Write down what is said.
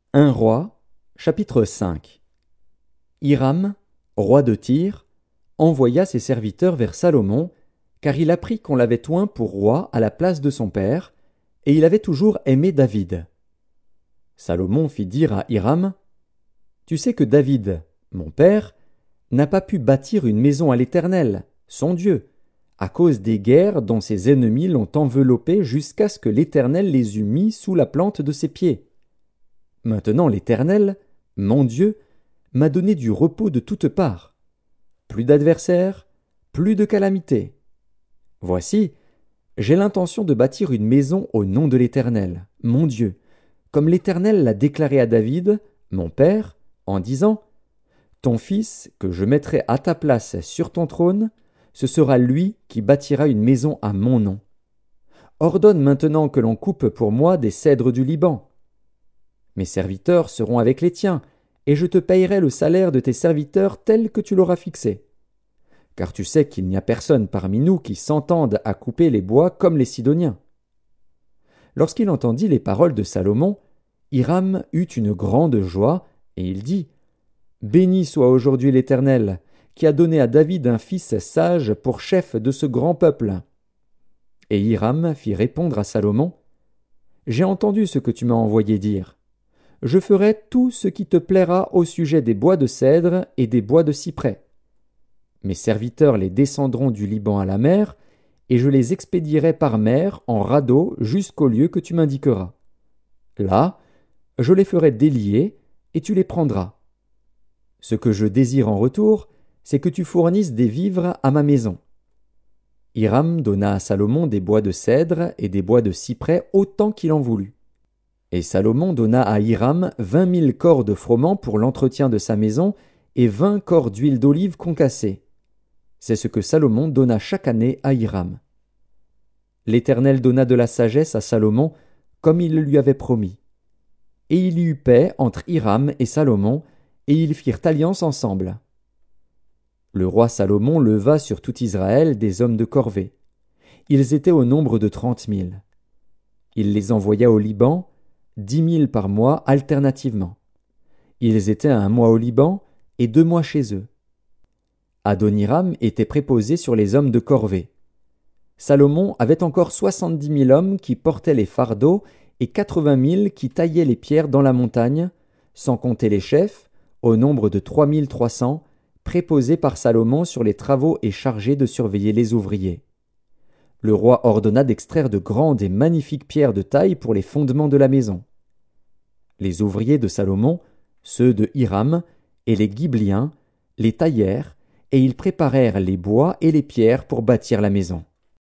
1 Roi, chapitre 5. Hiram, roi de Tyr, envoya ses serviteurs vers Salomon, car il apprit qu'on l'avait oint pour roi à la place de son père, et il avait toujours aimé David. Salomon fit dire à Hiram: « Tu sais que David, mon père, n'a pas pu bâtir une maison à l'Éternel, son Dieu, à cause des guerres dont ses ennemis l'ont enveloppé jusqu'à ce que l'Éternel les eût mis sous la plante de ses pieds. Maintenant l'Éternel, mon Dieu, m'a donné du repos de toutes parts. Plus d'adversaires, plus de calamités. Voici, j'ai l'intention de bâtir une maison au nom de l'Éternel, mon Dieu, comme l'Éternel l'a déclaré à David, mon père, en disant: Ton fils, que je mettrai à ta place sur ton trône, ce sera lui qui bâtira une maison à mon nom. Ordonne maintenant que l'on coupe pour moi des cèdres du Liban. Mes serviteurs seront avec les tiens, et je te payerai le salaire de tes serviteurs tel que tu l'auras fixé. Car tu sais qu'il n'y a personne parmi nous qui s'entende à couper les bois comme les Sidoniens. » Lorsqu'il entendit les paroles de Salomon, Hiram eut une grande joie, et il dit: « Béni soit aujourd'hui l'Éternel, qui a donné à David un fils sage pour chef de ce grand peuple. » Et Hiram fit répondre à Salomon: « J'ai entendu ce que tu m'as envoyé dire. Je ferai tout ce qui te plaira au sujet des bois de cèdre et des bois de cyprès. Mes serviteurs les descendront du Liban à la mer, et je les expédierai par mer en radeau jusqu'au lieu que tu m'indiqueras. Là, je les ferai délier, et tu les prendras. Ce que je désire en retour, c'est que tu fournisses des vivres à ma maison. » Hiram donna à Salomon des bois de cèdre et des bois de cyprès autant qu'il en voulut. Et Salomon donna à Hiram 20 000 corps de froment pour l'entretien de sa maison et 20 corps d'huile d'olive concassée. C'est ce que Salomon donna chaque année à Hiram. L'Éternel donna de la sagesse à Salomon, comme il le lui avait promis. Et il y eut paix entre Hiram et Salomon, et ils firent alliance ensemble. Le roi Salomon leva sur tout Israël des hommes de corvée. Ils étaient au nombre de 30 000. Il les envoya au Liban, 10 000 par mois alternativement. Ils étaient 1 mois au Liban et 2 mois chez eux. Adoniram était préposé sur les hommes de corvée. Salomon avait encore 70 000 hommes qui portaient les fardeaux et 80 000 qui taillaient les pierres dans la montagne, sans compter les chefs, au nombre de 3 300, préposés par Salomon sur les travaux et chargés de surveiller les ouvriers. Le roi ordonna d'extraire de grandes et magnifiques pierres de taille pour les fondements de la maison. Les ouvriers de Salomon, ceux de Hiram, et les Ghibliens, les taillèrent, et ils préparèrent les bois et les pierres pour bâtir la maison.